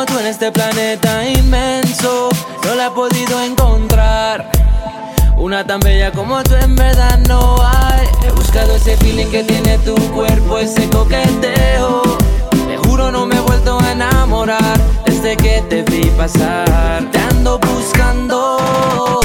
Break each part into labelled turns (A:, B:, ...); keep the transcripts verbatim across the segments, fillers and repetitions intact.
A: tú en este planeta inmenso, no la he podido encontrar. Una tan bella como tú en verdad no hay. He buscado ese feeling que tiene tu cuerpo, ese coqueteo. Te juro no me he vuelto a enamorar desde que te vi pasar. Te ando buscando.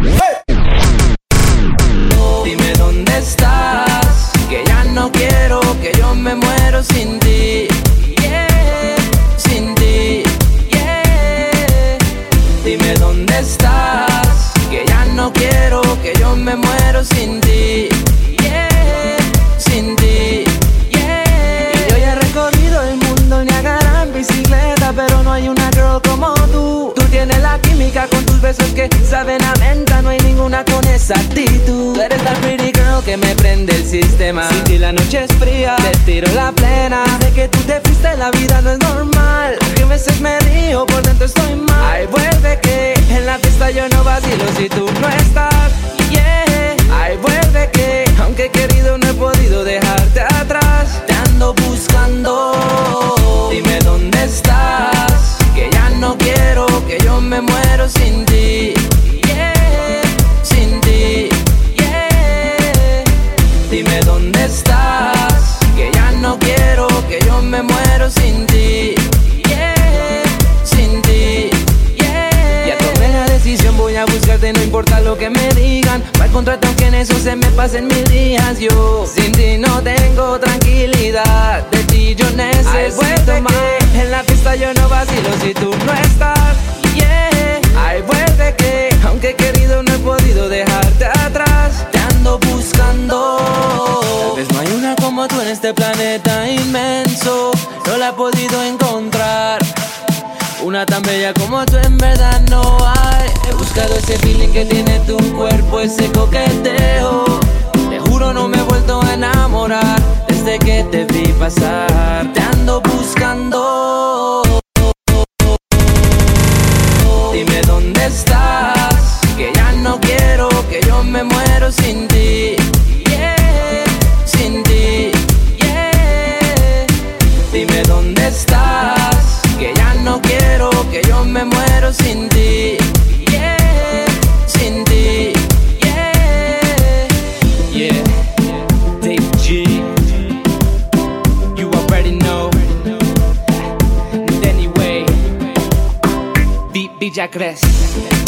A: Dime dónde estás, que ya no quiero, que yo me muero sin ti. Yeah, sin ti. Yeah. Dime dónde estás, que ya no quiero, que yo me muero sin ti. Yeah, sin ti. Yeah. Y yo ya he recorrido el mundo, Niagara en bicicleta, pero no hay una girl como tú. Tú tienes la química con tus besos que saben a menta, no hay ninguna con esa actitud. Tú eres la pretty girl que me prende el sistema. Sin ti la noche es fría, te tiro la plena. Desde que tú te fuiste la vida no es normal. Aunque a veces me río, por dentro estoy mal. Ay, vuelve que en la pista yo no vacilo si tú no estás. Yeah. Ay, vuelve que aunque he querido no he podido dejarte atrás. Te ando buscando. Dime dónde estás, que ya no quiero, que yo me muero sin ti. Yeah, sin ti. Yeah. Dime dónde estás, que ya no quiero, que yo me muero sin ti. Yeah, sin ti. Yeah. Ya tomé la decisión, voy a buscarte, no importa lo que me digan. Para encontrarte aunque en eso se me pasen mil días. Yo sin ti no tengo tranquilidad, de ti yo necesito más. En la pista yo no vacilo si tú no estás. Yeah. Ay, vuelve que aunque he querido no he podido dejarte atrás. Te ando buscando. Tal vez no hay una como tú en este planeta inmenso, no la he podido encontrar. Una tan bella como tú en verdad no hay. He buscado ese feeling que tiene tu cuerpo, ese coqueteo. Te juro no me he vuelto a enamorar desde que te vi pasar. Te ando buscando. Dime dónde estás, que ya no quiero, que yo me muero sin ti. Yeah, sin ti. Yeah. Dime dónde estás, que ya no quiero, que yo me muero sin ti. Yeah, sin ti. Yeah. Yeah. Dave G, you already know. Anyway, Villa Cres.